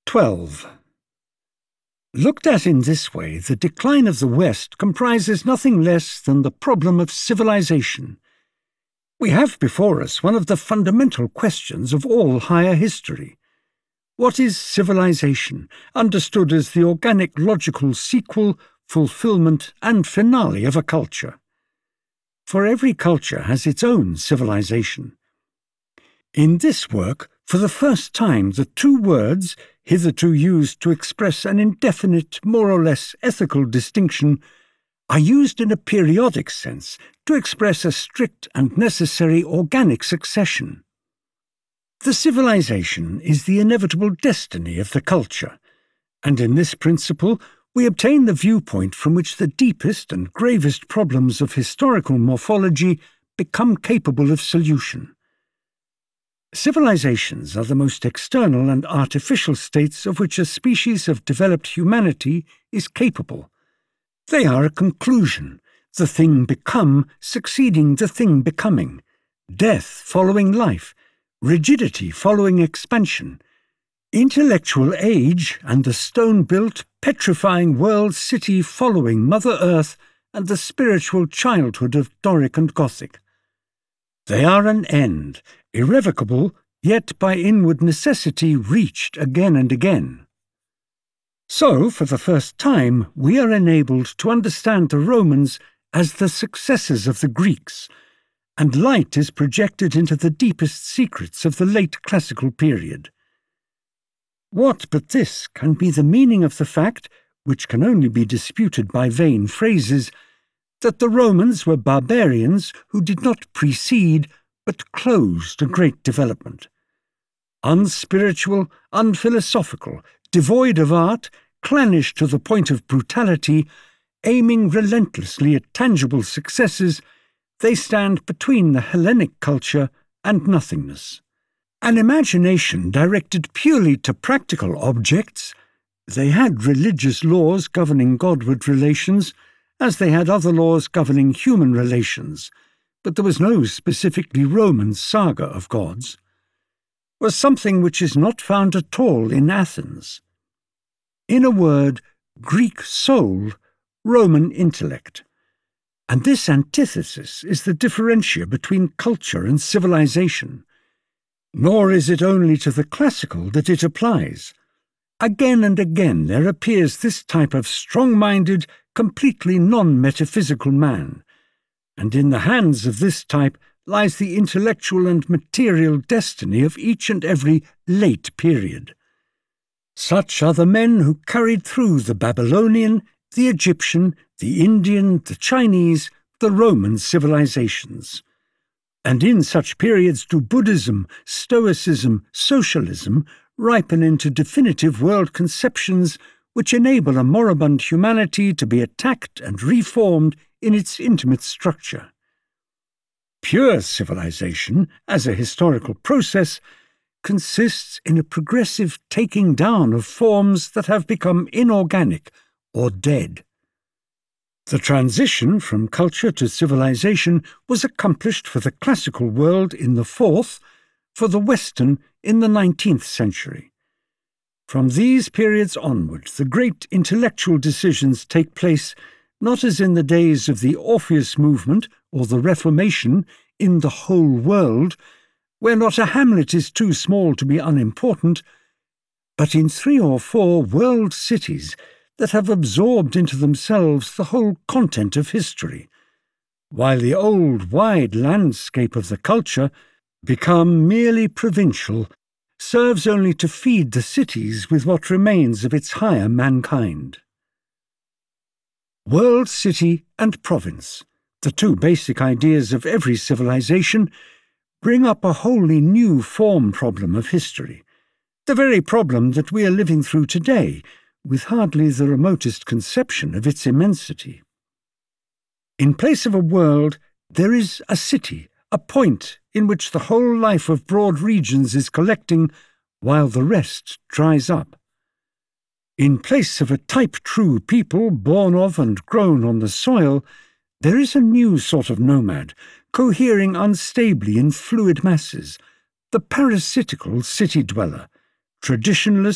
12. Looked at in this way, the decline of the West comprises nothing less than the problem of civilization. We have before us one of the fundamental questions of all higher history. What is civilization, understood as the organic logical sequel, fulfillment, and finale of a culture? For every culture has its own civilization. In this work, for the first time, the two words, hitherto used to express an indefinite, more or less ethical distinction, are used in a periodic sense to express a strict and necessary organic succession. The civilization is the inevitable destiny of the culture, and in this principle we obtain the viewpoint from which the deepest and gravest problems of historical morphology become capable of solution. Civilizations are the most external and artificial states of which a species of developed humanity is capable. They are a conclusion, the thing become succeeding the thing becoming, death following life, rigidity following expansion, intellectual age and the stone-built, petrifying world city following Mother Earth and the spiritual childhood of Doric and Gothic. They are an end, irrevocable, yet by inward necessity reached again and again. So, for the first time, we are enabled to understand the Romans as the successors of the Greeks, and light is projected into the deepest secrets of the late classical period. What but this can be the meaning of the fact, which can only be disputed by vain phrases, that the Romans were barbarians who did not precede but closed a great development? Unspiritual, unphilosophical, devoid of art, clannish to the point of brutality, aiming relentlessly at tangible successes, they stand between the Hellenic culture and nothingness. An imagination directed purely to practical objects, they had religious laws governing Godward relations, as they had other laws governing human relations, but there was no specifically Roman saga of gods, was something which is not found at all in Athens. In a word, Greek soul, Roman intellect. And this antithesis is the differentia between culture and civilization. Nor is it only to the classical that it applies. Again and again there appears this type of strong-minded, completely non-metaphysical man, and in the hands of this type lies the intellectual and material destiny of each and every late period. Such are the men who carried through the Babylonian, the Egyptian, the Indian, the Chinese, the Roman civilizations. And in such periods do Buddhism, Stoicism, Socialism ripen into definitive world conceptions which enable a moribund humanity to be attacked and reformed in its intimate structure. Pure civilization, as a historical process, consists in a progressive taking down of forms that have become inorganic or dead. The transition from culture to civilization was accomplished for the classical world in the 4th, for the Western in the 19th century. From these periods onward, the great intellectual decisions take place not as in the days of the Orpheus movement or the Reformation in the whole world, where not a hamlet is too small to be unimportant, but in 3 or 4 world cities that have absorbed into themselves the whole content of history, while the old wide landscape of the culture, become merely provincial, serves only to feed the cities with what remains of its higher mankind. World, city, and province, the two basic ideas of every civilization, bring up a wholly new form problem of history, the very problem that we are living through today, with hardly the remotest conception of its immensity. In place of a world, there is a city, a point in which the whole life of broad regions is collecting while the rest dries up. In place of a type-true people born of and grown on the soil, there is a new sort of nomad, cohering unstably in fluid masses, the parasitical city-dweller, traditionless,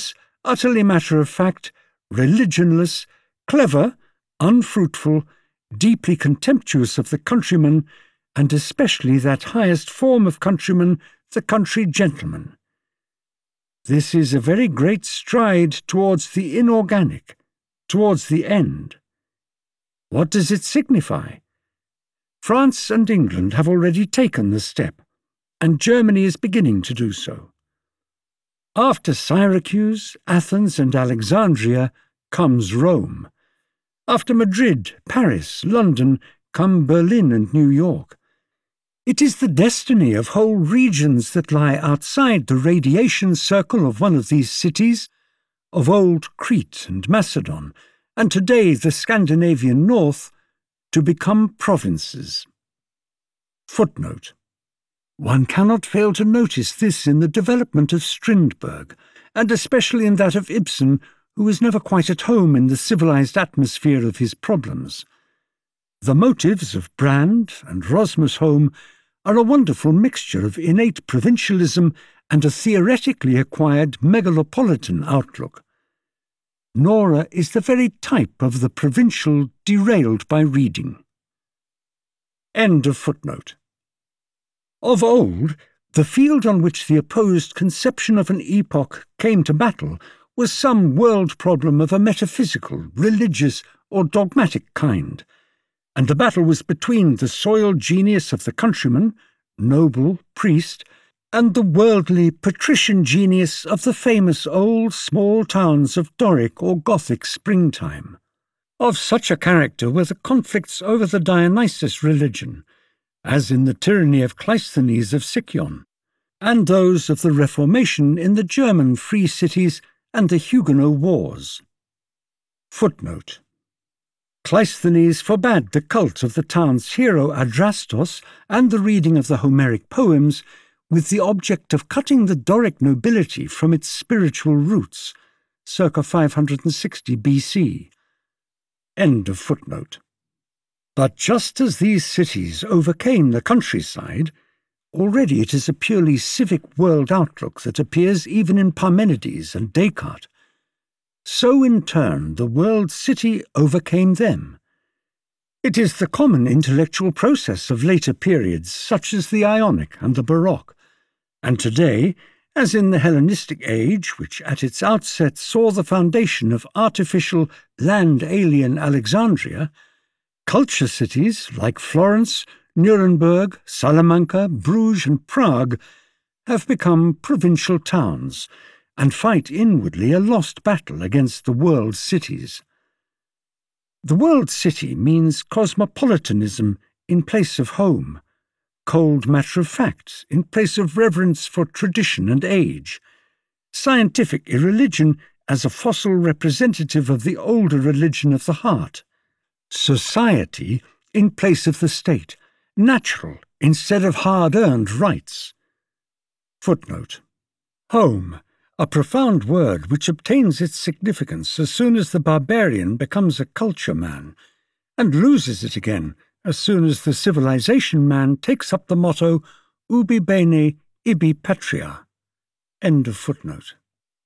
utterly matter-of-fact, religionless, clever, unfruitful, deeply contemptuous of the countryman, and especially that highest form of countryman, the country gentleman. This is a very great stride towards the inorganic, towards the end. What does it signify? France and England have already taken the step, and Germany is beginning to do so. After Syracuse, Athens, and Alexandria comes Rome. After Madrid, Paris, London come Berlin and New York. It is the destiny of whole regions that lie outside the radiation circle of one of these cities, of old Crete and Macedon, and today the Scandinavian North, to become provinces. Footnote. One cannot fail to notice this in the development of Strindberg, and especially in that of Ibsen, who is never quite at home in the civilized atmosphere of his problems. The motives of Brand and Rosmersholm are a wonderful mixture of innate provincialism and a theoretically acquired megalopolitan outlook. Nora is the very type of the provincial derailed by reading. End of footnote. Of old, the field on which the opposed conception of an epoch came to battle was some world problem of a metaphysical, religious, or dogmatic kind, and the battle was between the soiled genius of the countryman, noble, priest, and the worldly, patrician genius of the famous old small towns of Doric or Gothic springtime. Of such a character were the conflicts over the Dionysus religion, as in the tyranny of Cleisthenes of Sicyon, and those of the Reformation in the German free cities and the Huguenot wars. Footnote. Cleisthenes forbade the cult of the town's hero Adrastos and the reading of the Homeric poems with the object of cutting the Doric nobility from its spiritual roots, circa 560 BC. End of footnote. But just as these cities overcame the countryside, already it is a purely civic world outlook that appears even in Parmenides and Descartes. So in turn the world city overcame them. It is the common intellectual process of later periods such as the Ionic and the Baroque, and today, as in the Hellenistic age, which at its outset saw the foundation of artificial, land-alien Alexandria, culture cities like Florence, Nuremberg, Salamanca, Bruges and Prague have become provincial towns and fight inwardly a lost battle against the world cities. The world city means cosmopolitanism in place of home, cold matter-of-fact in place of reverence for tradition and age, scientific irreligion as a fossil representative of the older religion of the heart, society in place of the state, natural instead of hard-earned rights. Footnote. Home, a profound word which obtains its significance as soon as the barbarian becomes a culture man, and loses it again as soon as the civilization man takes up the motto ubi bene, ibi patria. End of footnote.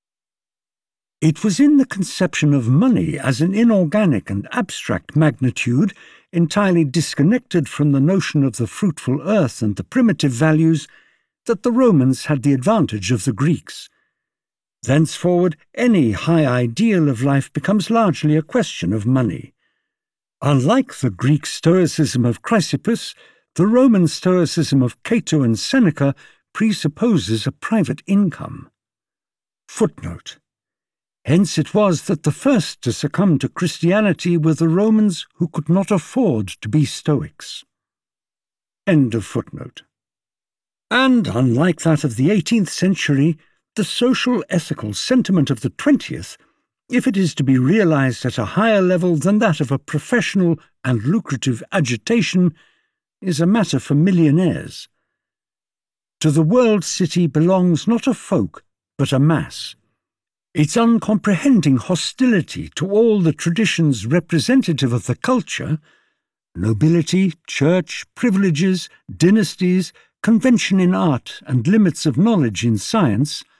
It was in the conception of money as an inorganic and abstract magnitude, entirely disconnected from the notion of the fruitful earth and the primitive values, that the Romans had the advantage of the Greeks. Thenceforward, any high ideal of life becomes largely a question of money. Unlike the Greek Stoicism of Chrysippus, the Roman Stoicism of Cato and Seneca presupposes a private income. Footnote. Hence it was that the first to succumb to Christianity were the Romans who could not afford to be Stoics. End of footnote. And, unlike that of the 18th century, the social ethical sentiment of the 20th, if it is to be realized at a higher level than that of a professional and lucrative agitation, is a matter for millionaires. To the world city belongs not a folk, but a mass. Its uncomprehending hostility to all the traditions representative of the culture, nobility, church, privileges, dynasties, convention in art, and limits of knowledge in science,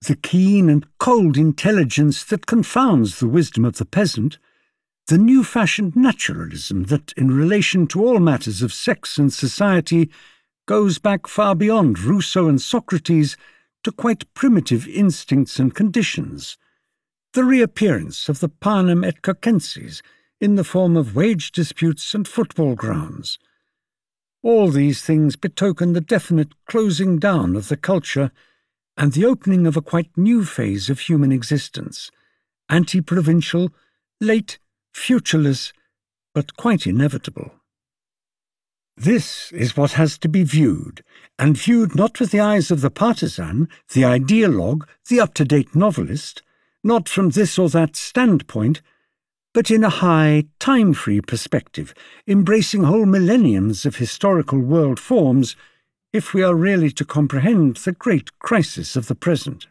the keen and cold intelligence that confounds the wisdom of the peasant, the new-fashioned naturalism that, in relation to all matters of sex and society, goes back far beyond Rousseau and Socrates to quite primitive instincts and conditions, the reappearance of the panem et circenses in the form of wage disputes and football grounds. All these things betoken the definite closing down of the culture and the opening of a quite new phase of human existence, anti-provincial, late, futureless, but quite inevitable. This is what has to be viewed, and viewed not with the eyes of the partisan, the ideologue, the up-to-date novelist, not from this or that standpoint, but in a high, time-free perspective, embracing whole millenniums of historical world forms, if we are really to comprehend the great crisis of the present.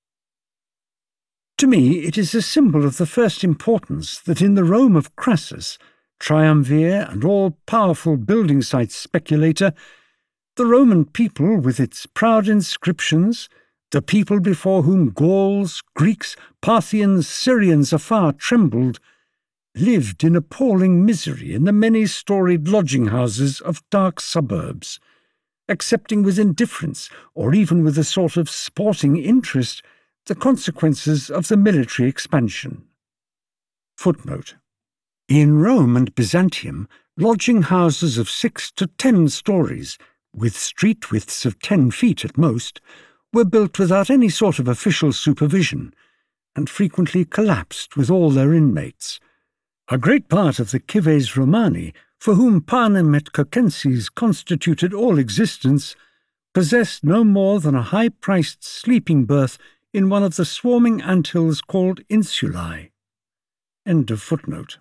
To me, it is a symbol of the first importance that in the Rome of Crassus, triumvir and all-powerful building site speculator, the Roman people, with its proud inscriptions, the people before whom Gauls, Greeks, Parthians, Syrians afar trembled, lived in appalling misery in the many-storied lodging-houses of dark suburbs, accepting with indifference, or even with a sort of sporting interest, the consequences of the military expansion. Footnote. In Rome and Byzantium, lodging-houses of 6 to 10 stories, with street widths of 10 feet at most, were built without any sort of official supervision, and frequently collapsed with all their inmates. A great part of the Cives Romani, for whom panem et circenses constituted all existence, possessed no more than a high-priced sleeping berth in one of the swarming anthills called insulae. End of footnote.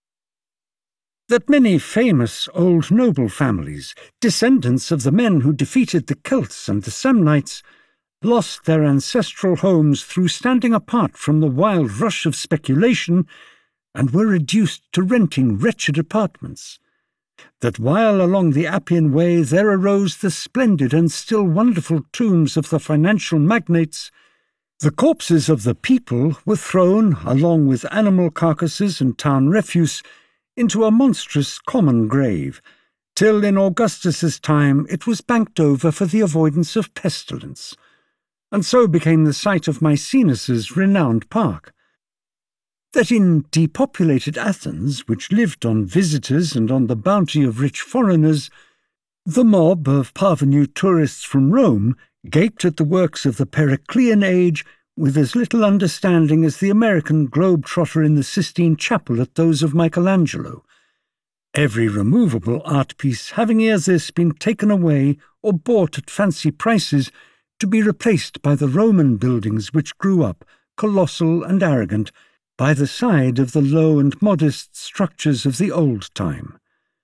That many famous old noble families, descendants of the men who defeated the Celts and the Samnites, lost their ancestral homes through standing apart from the wild rush of speculation and were reduced to renting wretched apartments. That while along the Appian Way there arose the splendid and still wonderful tombs of the financial magnates, the corpses of the people were thrown, along with animal carcasses and town refuse, into a monstrous common grave, till in Augustus's time it was banked over for the avoidance of pestilence, and so became the site of Maecenas' renowned park. That in depopulated Athens, which lived on visitors and on the bounty of rich foreigners, the mob of parvenu tourists from Rome gaped at the works of the Periclean age with as little understanding as the American globe-trotter in the Sistine Chapel at those of Michelangelo, every removable art piece having ere this been taken away or bought at fancy prices to be replaced by the Roman buildings which grew up, colossal and arrogant, by the side of the low and modest structures of the old time.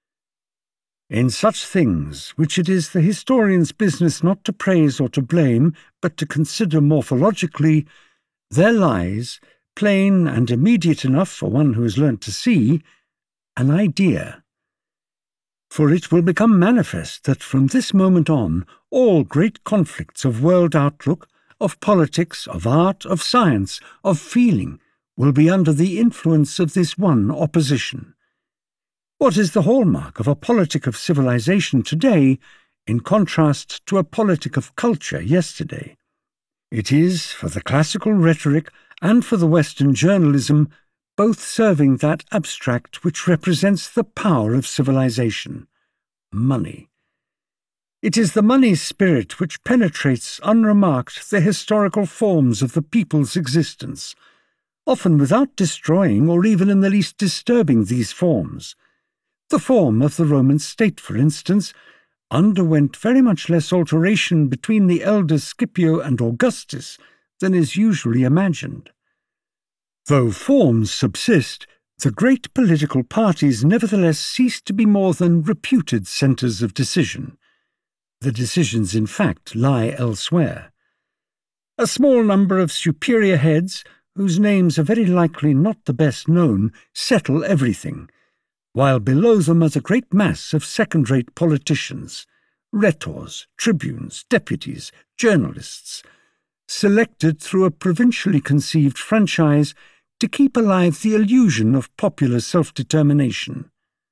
In such things, which it is the historian's business not to praise or to blame, but to consider morphologically, there lies, plain and immediate enough for one who has learnt to see, an idea. For it will become manifest that from this moment on all great conflicts of world outlook, of politics, of art, of science, of feeling, will be under the influence of this one opposition. What is the hallmark of a politic of civilization today, in contrast to a politic of culture yesterday? It is, for the classical rhetoric and for the Western journalism, both serving that abstract which represents the power of civilization, money. It is the money spirit which penetrates unremarked the historical forms of the people's existence, often without destroying or even in the least disturbing these forms. The form of the Roman state, for instance, underwent very much less alteration between the elder Scipio and Augustus than is usually imagined. Though forms subsist, the great political parties nevertheless cease to be more than reputed centres of decision. The decisions, in fact, lie elsewhere. A small number of superior heads, whose names are very likely not the best known, settle everything, while below them are the great mass of second-rate politicians, rhetors, tribunes, deputies, journalists, selected through a provincially conceived franchise to keep alive the illusion of popular self-determination.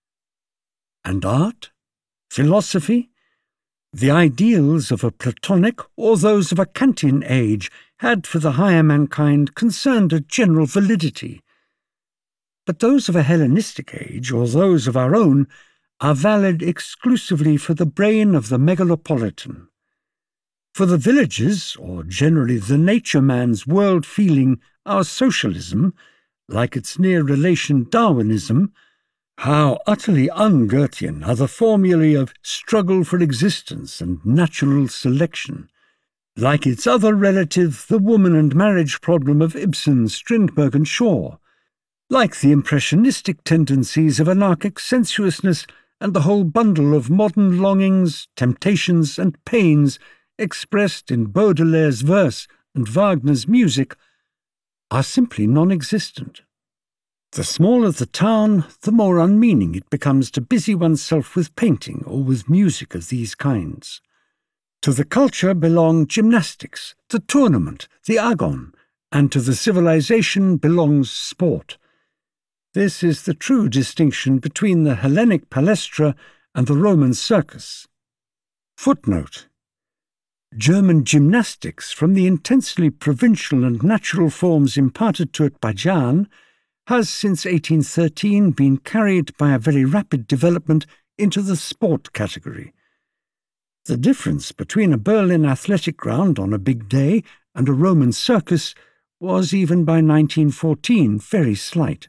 And art? Philosophy? The ideals of a Platonic or those of a Kantian age had for the higher mankind concerned a general validity. But those of a Hellenistic age or those of our own are valid exclusively for the brain of the megalopolitan. For the villages, or generally the nature man's world feeling, our socialism, like its near relation Darwinism, how utterly un-Goethean are the formulae of struggle for existence and natural selection. Like its other relative, the woman and marriage problem of Ibsen, Strindberg and Shaw. Like the impressionistic tendencies of anarchic sensuousness and the whole bundle of modern longings, temptations and pains expressed in Baudelaire's verse and Wagner's music, are simply non-existent. The smaller the town, the more unmeaning it becomes to busy oneself with painting or with music of these kinds. To the culture belong gymnastics, the tournament, the agon, and to the civilization belongs sport. This is the true distinction between the Hellenic palestra and the Roman circus. Footnote: German gymnastics, from the intensely provincial and natural forms imparted to it by Jahn, has since 1813 been carried by a very rapid development into the sport category. The difference between a Berlin athletic ground on a big day and a Roman circus was even by 1914 very slight.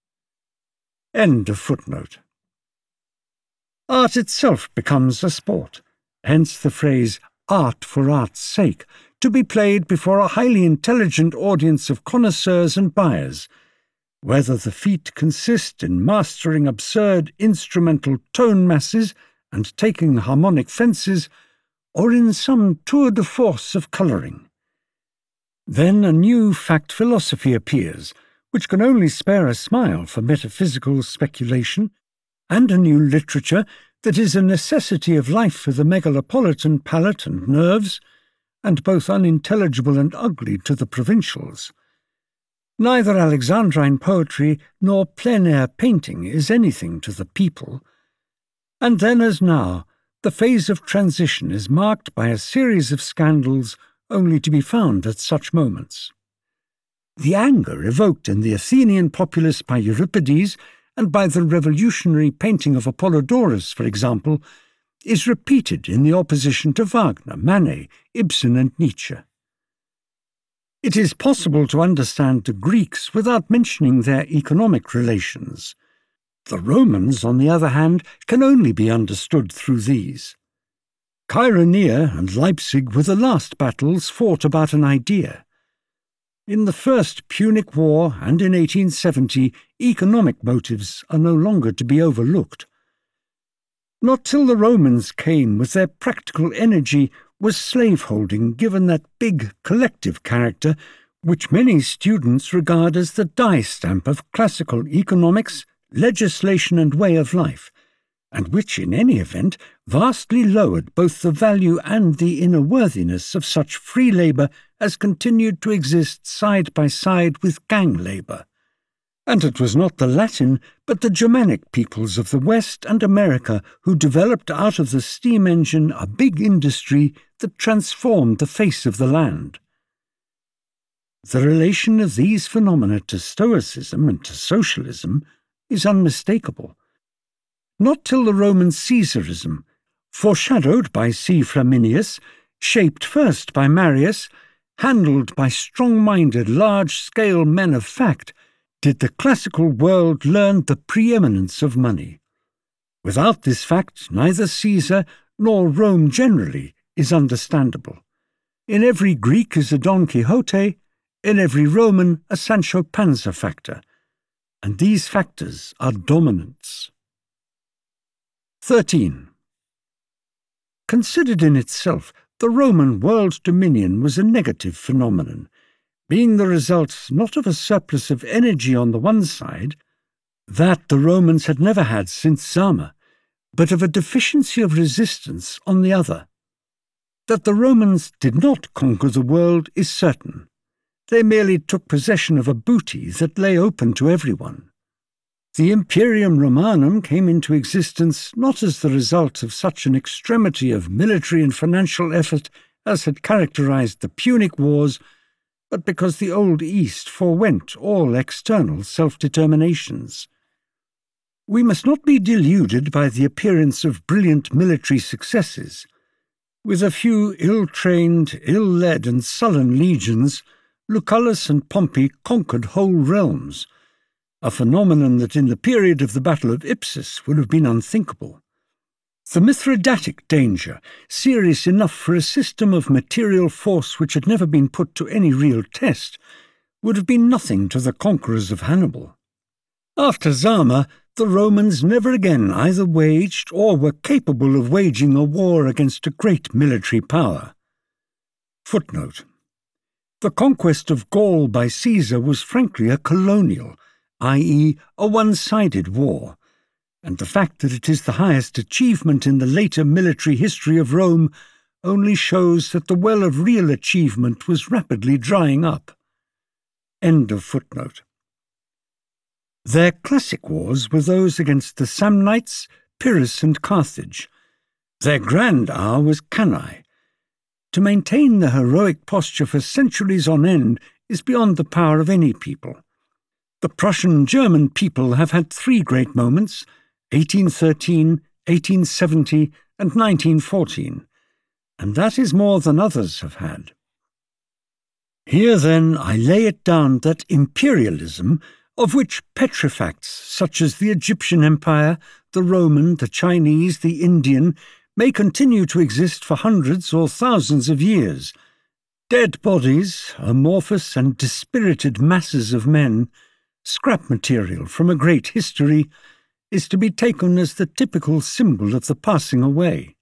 End of footnote. Art itself becomes a sport, hence the phrase art for art's sake, to be played before a highly intelligent audience of connoisseurs and buyers, whether the feat consist in mastering absurd instrumental tone masses and taking harmonic fences, or in some tour de force of colouring. Then a new fact philosophy appears, which can only spare a smile for metaphysical speculation, and a new literature that is a necessity of life for the megalopolitan palate and nerves, and both unintelligible and ugly to the provincials. Neither Alexandrine poetry nor plein-air painting is anything to the people. And then, as now, the phase of transition is marked by a series of scandals only to be found at such moments. The anger evoked in the Athenian populace by Euripides and by the revolutionary painting of Apollodorus, for example, is repeated in the opposition to Wagner, Manet, Ibsen and Nietzsche. It is possible to understand the Greeks without mentioning their economic relations. The Romans, on the other hand, can only be understood through these. Chaeronea and Leipzig were the last battles fought about an idea. In the First Punic War and in 1870, economic motives are no longer to be overlooked. Not till the Romans came with their practical energy was slaveholding given that big collective character which many students regard as the die stamp of classical economics, legislation and way of life, and which, in any event, vastly lowered both the value and the inner worthiness of such free labour as continued to exist side by side with gang labour. And it was not the Latin, but the Germanic peoples of the West and America who developed out of the steam engine a big industry that transformed the face of the land. The relation of these phenomena to Stoicism and to socialism is unmistakable. Not till the Roman Caesarism, foreshadowed by C. Flaminius, shaped first by Marius, handled by strong-minded, large-scale men of fact, did the classical world learn the preeminence of money. Without this fact, neither Caesar nor Rome generally is understandable. In every Greek is a Don Quixote, in every Roman a Sancho Panza factor, and these factors are dominants. 13. Considered in itself, the Roman world dominion was a negative phenomenon, being the result not of a surplus of energy on the one side, that the Romans had never had since Zama, but of a deficiency of resistance on the other. That the Romans did not conquer the world is certain. They merely took possession of a booty that lay open to everyone. The Imperium Romanum came into existence not as the result of such an extremity of military and financial effort as had characterized the Punic Wars, but because the Old East forewent all external self-determinations. We must not be deluded by the appearance of brilliant military successes. With a few ill-trained, ill-led and sullen legions, Lucullus and Pompey conquered whole realms, a phenomenon that in the period of the Battle of Ipsus would have been unthinkable. The Mithridatic danger, serious enough for a system of material force which had never been put to any real test, would have been nothing to the conquerors of Hannibal. After Zama, the Romans never again either waged or were capable of waging a war against a great military power. Footnote: the conquest of Gaul by Caesar was frankly a colonial, i.e., a one-sided war, and the fact that it is the highest achievement in the later military history of Rome only shows that the well of real achievement was rapidly drying up. End of footnote. Their classic wars were those against the Samnites, Pyrrhus and Carthage. Their grand hour was Cannae. To maintain the heroic posture for centuries on end is beyond the power of any people. The Prussian-German people have had three great moments, 1813, 1870 and 1914, and that is more than others have had. Here, then, I lay it down that imperialism, of which petrifacts such as the Egyptian Empire, the Roman, the Chinese, the Indian, may continue to exist for hundreds or thousands of years. Dead bodies, amorphous and dispirited masses of men, scrap material from a great history, is to be taken as the typical symbol of the passing away.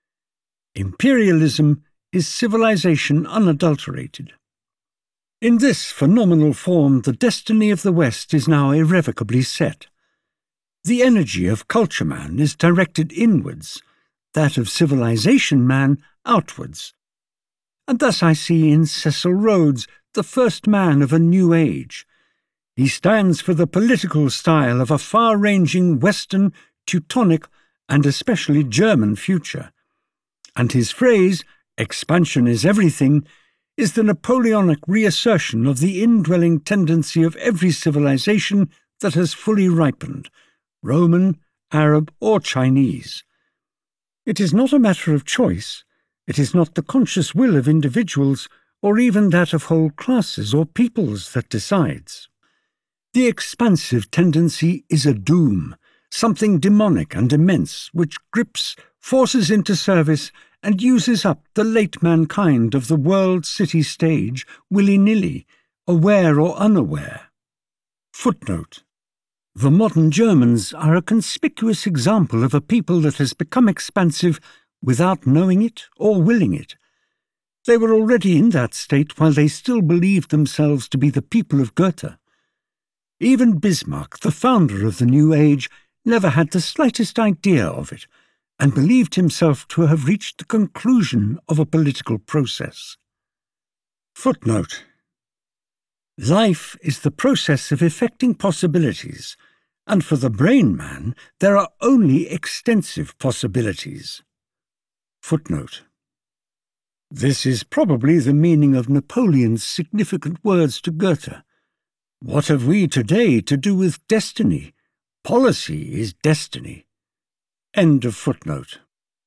Imperialism is civilization unadulterated. In this phenomenal form, the destiny of the West is now irrevocably set. The energy of culture man is directed inwards, that of civilization man outwards. And thus I see in Cecil Rhodes the first man of a new age. He stands for the political style of a far-ranging Western, Teutonic, and especially German future. And his phrase, "expansion is everything," is the Napoleonic reassertion of the indwelling tendency of every civilization that has fully ripened, Roman, Arab, or Chinese. It is not a matter of choice. It is not the conscious will of individuals, or even that of whole classes or peoples, that decides. The expansive tendency is a doom, something demonic and immense, which grips, forces into service, and uses up the late mankind of the world-city stage willy-nilly, aware or unaware. Footnote: the modern Germans are a conspicuous example of a people that has become expansive without knowing it or willing it. They were already in that state while they still believed themselves to be the people of Goethe. Even Bismarck, the founder of the New Age, never had the slightest idea of it, and believed himself to have reached the conclusion of a political process. Footnote: life is the process of effecting possibilities, and for the brain man there are only extensive possibilities. Footnote: this is probably the meaning of Napoleon's significant words to Goethe. What have we today to do with destiny? Policy is destiny. End of footnote.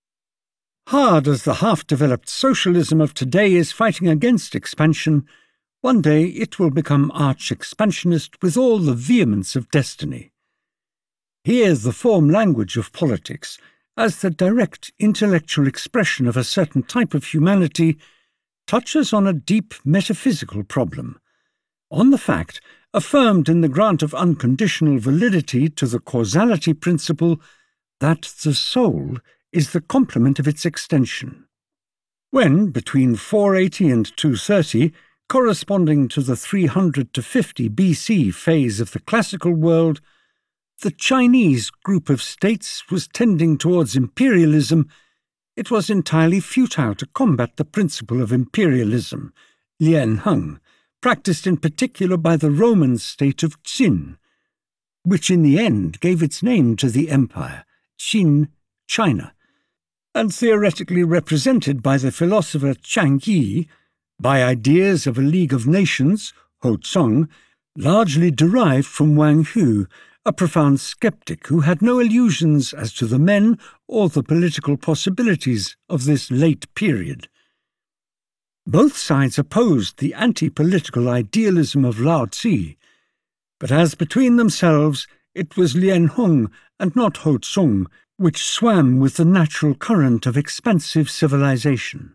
Hard as the half-developed socialism of today is fighting against expansion, one day it will become arch-expansionist with all the vehemence of destiny. Here the form language of politics, as the direct intellectual expression of a certain type of humanity, touches on a deep metaphysical problem, on the fact, affirmed in the grant of unconditional validity to the causality principle, that the soul is the complement of its extension. When, between 480 and 230, corresponding to the 300 to 50 BC phase of the classical world, the Chinese group of states was tending towards imperialism, it was entirely futile to combat the principle of imperialism, Lian Heng, practiced in particular by the Roman state of Qin, which in the end gave its name to the empire, Qin, China, and theoretically represented by the philosopher Chang Yi, by ideas of a League of Nations, Ho Zong, largely derived from Wang Hu, a profound skeptic who had no illusions as to the men or the political possibilities of this late period. Both sides opposed the anti-political idealism of Lao Tzu, but as between themselves it was Lian Heng and not Ho Zong which swam with the natural current of expansive civilization.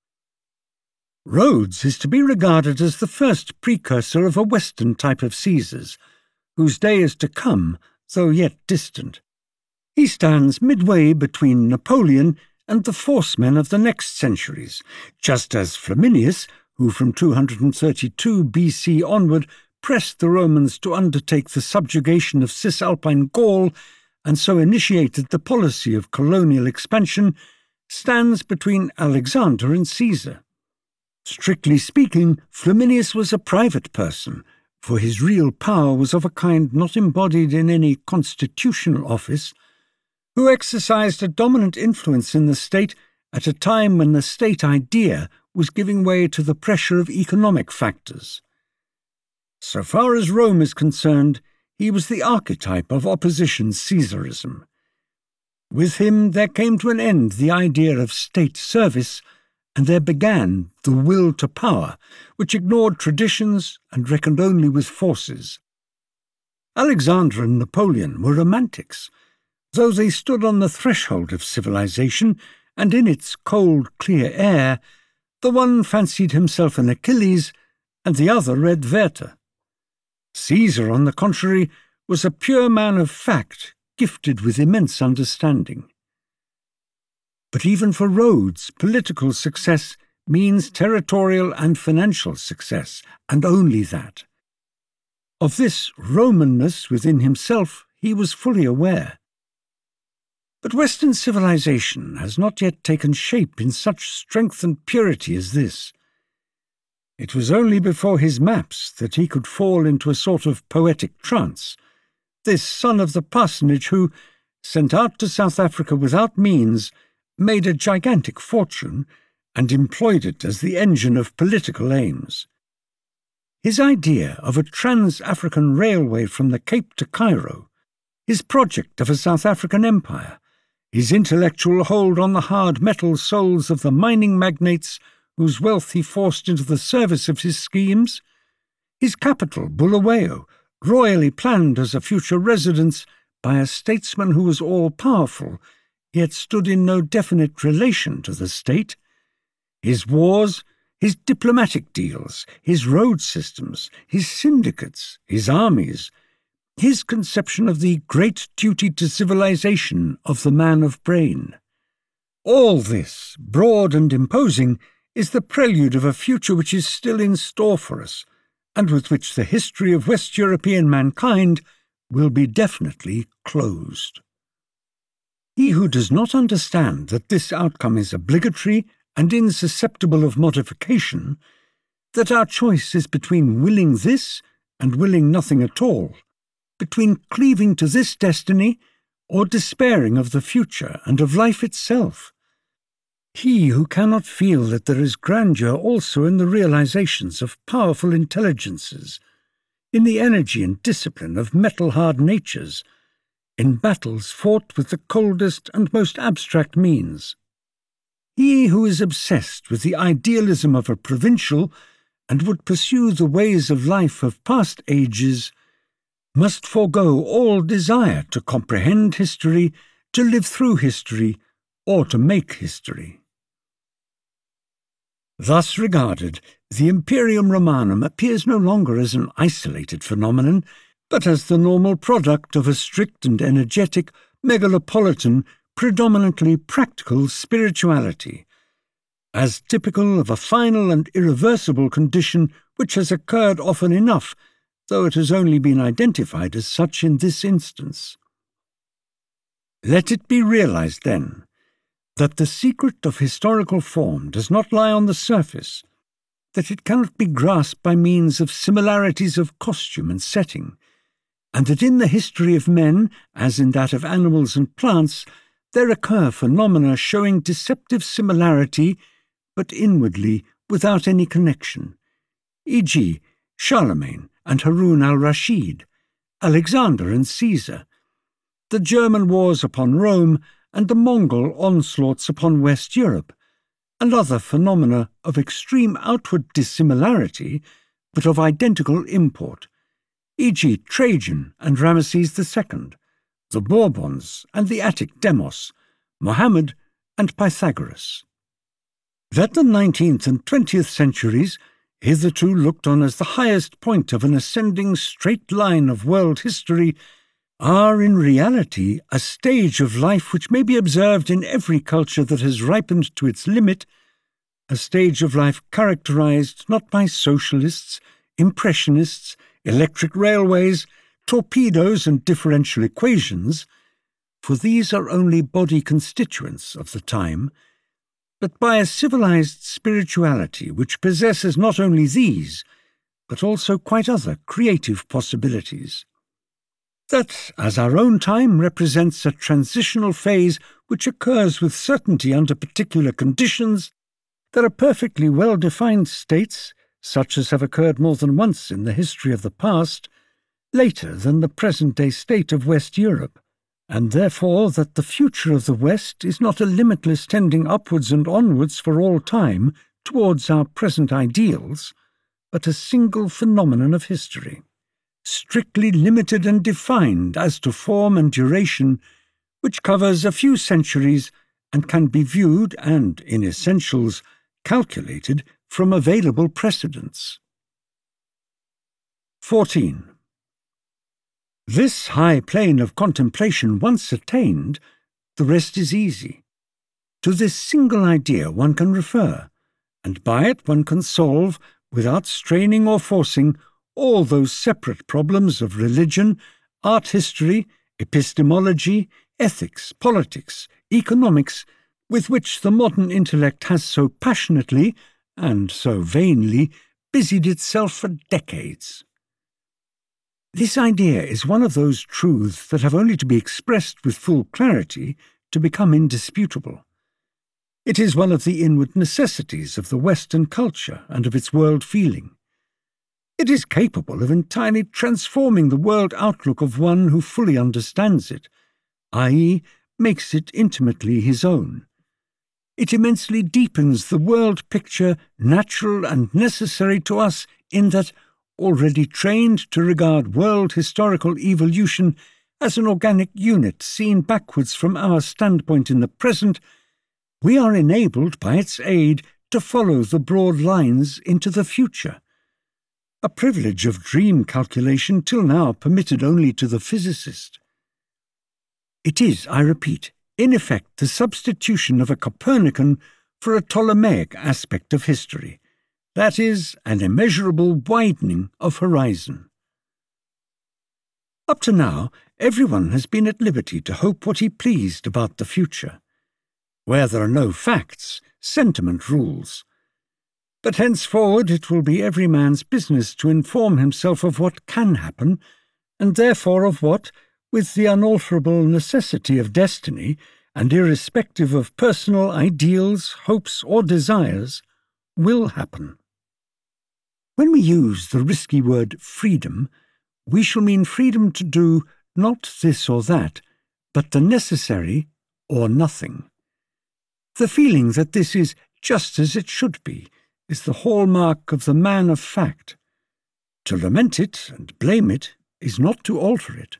Rhodes is to be regarded as the first precursor of a Western type of Caesars, whose day is to come, though yet distant. He stands midway between Napoleon and the forcemen of the next centuries, just as Flaminius, who from 232 BC onward pressed the Romans to undertake the subjugation of Cisalpine Gaul and so initiated the policy of colonial expansion, stands between Alexander and Caesar. Strictly speaking, Flaminius was a private person, for his real power was of a kind not embodied in any constitutional office, who exercised a dominant influence in the state at a time when the state idea was giving way to the pressure of economic factors. So far as Rome is concerned, he was the archetype of opposition Caesarism. With him there came to an end the idea of state service, and there began the will to power, which ignored traditions and reckoned only with forces. Alexander and Napoleon were romantics, though they stood on the threshold of civilization, and in its cold, clear air, the one fancied himself an Achilles, and the other read Werther. Caesar, on the contrary, was a pure man of fact, gifted with immense understanding. But even for Rhodes, political success means territorial and financial success, and only that. Of this Romanness within himself he was fully aware. But Western civilization has not yet taken shape in such strength and purity as this. It was only before his maps that he could fall into a sort of poetic trance, this son of the parsonage who, sent out to South Africa without means, made a gigantic fortune and employed it as the engine of political aims. His idea of a trans-African railway from the Cape to Cairo, his project of a South African empire, his intellectual hold on the hard metal souls of the mining magnates whose wealth he forced into the service of his schemes, his capital, Bulawayo, royally planned as a future residence by a statesman who was all-powerful, yet stood in no definite relation to the state, his wars, his diplomatic deals, his road systems, his syndicates, his armies, his conception of the great duty to civilization of the man of brain. All this, broad and imposing, is the prelude of a future which is still in store for us, and with which the history of West European mankind will be definitely closed. He who does not understand that this outcome is obligatory and insusceptible of modification, that our choice is between willing this and willing nothing at all, between cleaving to this destiny or despairing of the future and of life itself. He who cannot feel that there is grandeur also in the realizations of powerful intelligences, in the energy and discipline of metal-hard natures, in battles fought with the coldest and most abstract means. He who is obsessed with the idealism of a provincial and would pursue the ways of life of past ages must forego all desire to comprehend history, to live through history, or to make history. Thus regarded, the Imperium Romanum appears no longer as an isolated phenomenon, but as the normal product of a strict and energetic, megalopolitan, predominantly practical spirituality, as typical of a final and irreversible condition which has occurred often enough, though it has only been identified as such in this instance. Let it be realized, then, that the secret of historical form does not lie on the surface, that it cannot be grasped by means of similarities of costume and setting, and that in the history of men, as in that of animals and plants, there occur phenomena showing deceptive similarity, but inwardly without any connection, e.g., Charlemagne and Harun al-Rashid, Alexander and Caesar, the German wars upon Rome and the Mongol onslaughts upon West Europe, and other phenomena of extreme outward dissimilarity, but of identical import, e.g. Trajan and Ramesses II, the Bourbons and the Attic Demos, Mohammed and Pythagoras. That the 19th and 20th centuries, hitherto looked on as the highest point of an ascending straight line of world history, are in reality a stage of life which may be observed in every culture that has ripened to its limit, a stage of life characterized not by socialists, impressionists, electric railways, torpedoes and differential equations, for these are only body constituents of the time, but by a civilized spirituality which possesses not only these, but also quite other creative possibilities. That, as our own time represents a transitional phase which occurs with certainty under particular conditions, there are perfectly well-defined states, such as have occurred more than once in the history of the past, later than the present-day state of West Europe, and therefore that the future of the West is not a limitless tending upwards and onwards for all time towards our present ideals, but a single phenomenon of history, strictly limited and defined as to form and duration, which covers a few centuries and can be viewed and, in essentials, calculated from available precedents. 14. This high plane of contemplation once attained, the rest is easy. To this single idea one can refer, and by it one can solve, without straining or forcing, all those separate problems of religion, art history, epistemology, ethics, politics, economics, with which the modern intellect has so passionately, and so vainly, busied itself for decades. This idea is one of those truths that have only to be expressed with full clarity to become indisputable. It is one of the inward necessities of the Western culture and of its world feeling. It is capable of entirely transforming the world outlook of one who fully understands it, i.e., makes it intimately his own. It immensely deepens the world picture natural and necessary to us in that, already trained to regard world historical evolution as an organic unit seen backwards from our standpoint in the present, we are enabled by its aid to follow the broad lines into the future, a privilege of dream calculation till now permitted only to the physicist. It is, I repeat, in effect the substitution of a Copernican for a Ptolemaic aspect of history, that is, an immeasurable widening of horizon. Up to now, everyone has been at liberty to hope what he pleased about the future. Where there are no facts, sentiment rules. But henceforward it will be every man's business to inform himself of what can happen, and therefore of what, with the unalterable necessity of destiny, and irrespective of personal ideals, hopes, or desires, will happen. When we use the risky word freedom, we shall mean freedom to do not this or that, but the necessary or nothing. The feeling that this is just as it should be is the hallmark of the man of fact. To lament it and blame it is not to alter it.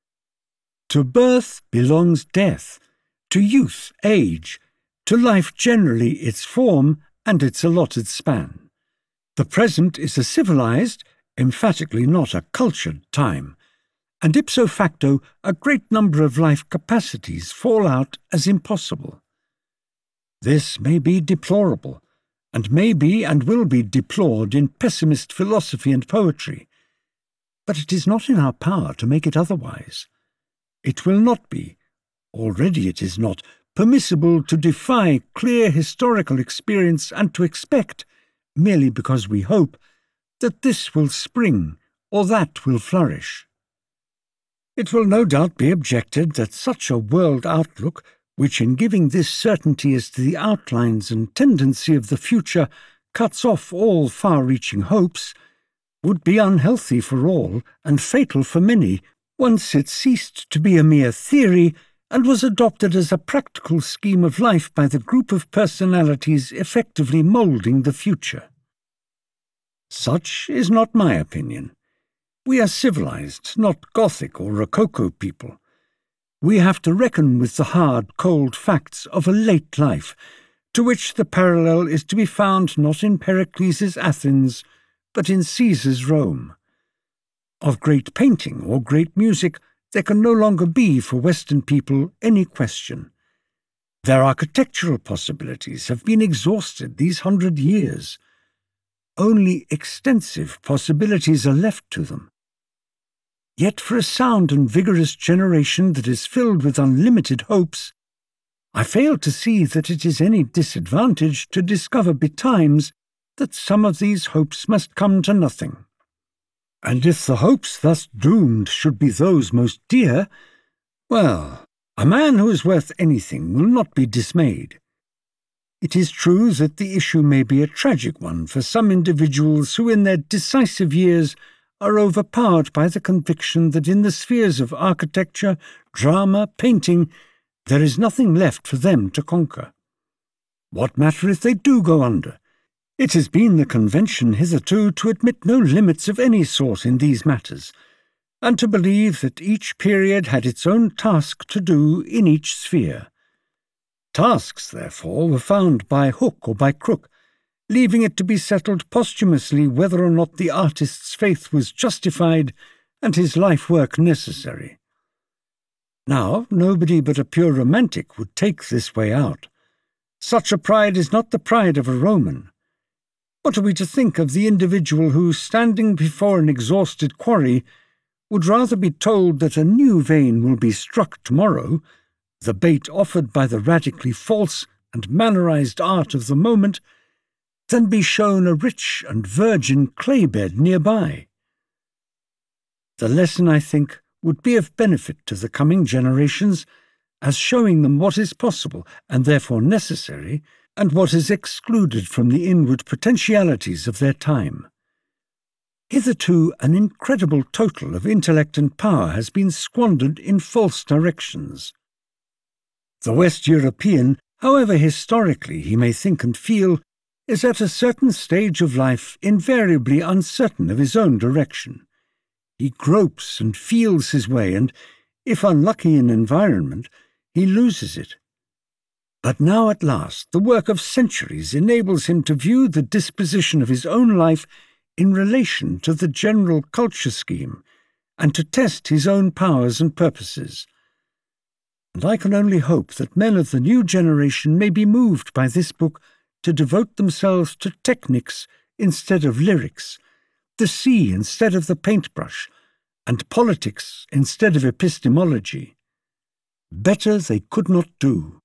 To birth belongs death, to youth age, to life generally its form and its allotted span. The present is a civilized, emphatically not a cultured time, and ipso facto a great number of life capacities fall out as impossible. This may be deplorable, and may be and will be deplored in pessimist philosophy and poetry, but it is not in our power to make it otherwise. It will not be, already it is not, permissible to defy clear historical experience and to expect, merely because we hope, that this will spring or that will flourish. It will no doubt be objected that such a world outlook, which in giving this certainty as to the outlines and tendency of the future cuts off all far-reaching hopes, would be unhealthy for all and fatal for many once it ceased to be a mere theory and was adopted as a practical scheme of life by the group of personalities effectively moulding the future. Such is not my opinion. We are civilized, not Gothic or Rococo people. We have to reckon with the hard, cold facts of a late life, to which the parallel is to be found not in Pericles' Athens, but in Caesar's Rome. Of great painting or great music there can no longer be for Western people any question. Their architectural possibilities have been exhausted these 100 years. Only extensive possibilities are left to them. Yet for a sound and vigorous generation that is filled with unlimited hopes, I fail to see that it is any disadvantage to discover betimes that some of these hopes must come to nothing. And if the hopes thus doomed should be those most dear, well, a man who is worth anything will not be dismayed. It is true that the issue may be a tragic one for some individuals who in their decisive years are overpowered by the conviction that in the spheres of architecture, drama, painting, there is nothing left for them to conquer. What matter if they do go under? It has been the convention hitherto to admit no limits of any sort in these matters, and to believe that each period had its own task to do in each sphere. Tasks, therefore, were found by hook or by crook, leaving it to be settled posthumously whether or not the artist's faith was justified and his life-work necessary. Now, nobody but a pure romantic would take this way out. Such a pride is not the pride of a Roman. What are we to think of the individual who, standing before an exhausted quarry, would rather be told that a new vein will be struck tomorrow, the bait offered by the radically false and mannerized art of the moment, than be shown a rich and virgin clay bed nearby? The lesson, I think, would be of benefit to the coming generations as showing them what is possible and therefore necessary, and what is excluded from the inward potentialities of their time. Hitherto an incredible total of intellect and power has been squandered in false directions. The West European, however historically he may think and feel, is at a certain stage of life invariably uncertain of his own direction. He gropes and feels his way, and, if unlucky in environment, he loses it. But now at last the work of centuries enables him to view the disposition of his own life in relation to the general culture scheme, and to test his own powers and purposes. And I can only hope that men of the new generation may be moved by this book to devote themselves to technics instead of lyrics, the sea instead of the paintbrush, and politics instead of epistemology. Better they could not do.